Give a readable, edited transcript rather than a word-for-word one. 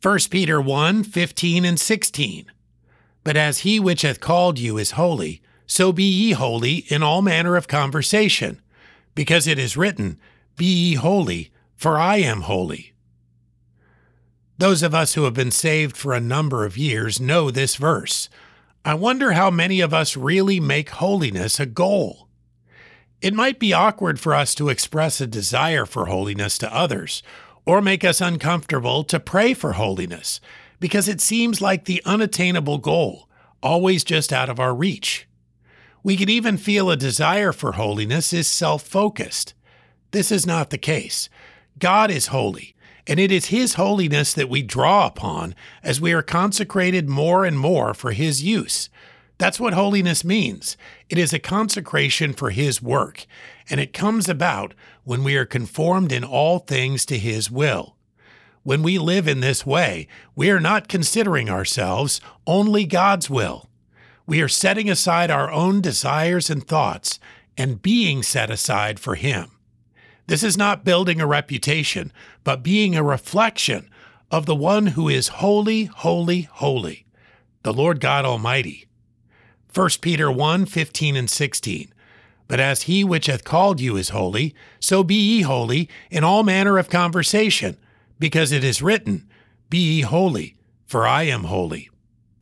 1 Peter 1:15 and 16. But as he which hath called you is holy, so be ye holy in all manner of conversation, because it is written, Be ye holy, for I am holy. Those of us who have been saved for a number of years know this verse. I wonder how many of us really make holiness a goal. It might be awkward for us to express a desire for holiness to others, or make us uncomfortable to pray for holiness, because it seems like the unattainable goal, always just out of our reach. We could even feel a desire for holiness is self-focused. This is not the case. God is holy, and it is His holiness that we draw upon as we are consecrated more and more for His use. That's what holiness means. It is a consecration for His work, and it comes about when we are conformed in all things to His will. When we live in this way, we are not considering ourselves, only God's will. We are setting aside our own desires and thoughts and being set aside for Him. This is not building a reputation, but being a reflection of the one who is holy, holy, holy, the Lord God Almighty. 1 Peter 1:15 and 16. But as he which hath called you is holy, so be ye holy in all manner of conversation, because it is written, Be ye holy, for I am holy.